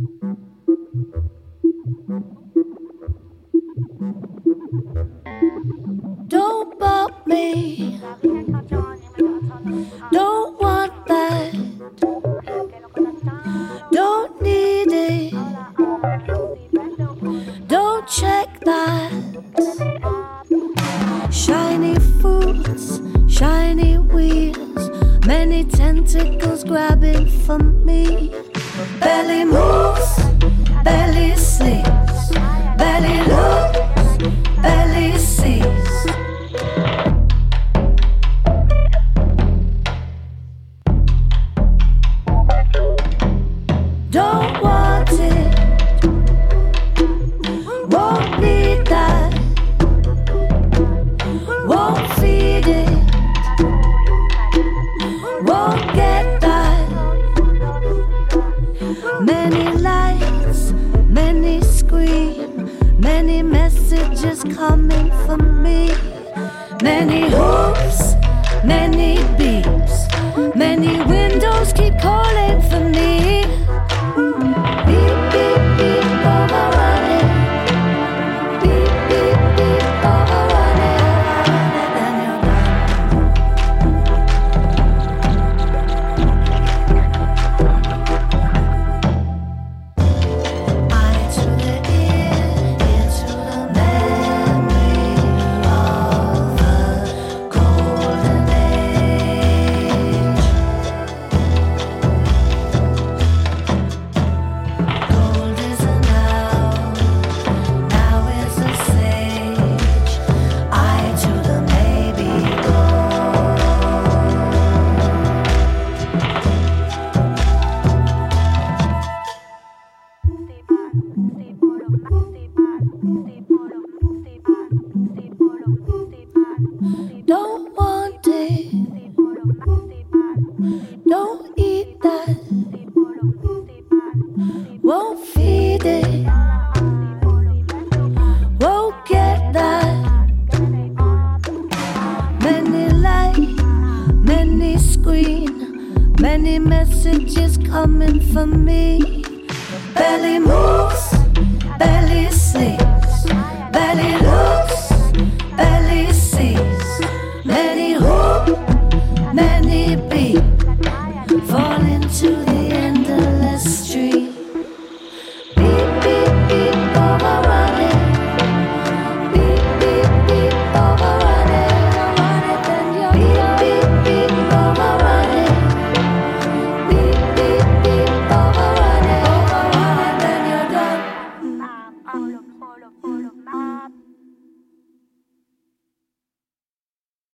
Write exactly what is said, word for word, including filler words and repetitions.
Don't bump me. Don't want that. Don't need it. Don't check that. Shiny fruits, shiny wheels, many tentacles grabbing for me. Belly moves, belly sleeps, belly looks, belly sees. Don't want it, won't need that, won't feed it, won't get that. Many lights, many scream, many messages coming from me. Many hoops, many beeps, many windows keep calling for me. Beep, beep, beep, overrunning. Beep, beep, beep, overrunning. Then you're done. Eye to the ear, ear to the memory of a golden age. Gold is a now, now is a sage. Eye to the maybe gold. Don't want it, don't eat that, won't feed it, won't get that. Many light, many screen, many messages coming from me. Belly moves, belly sleeps.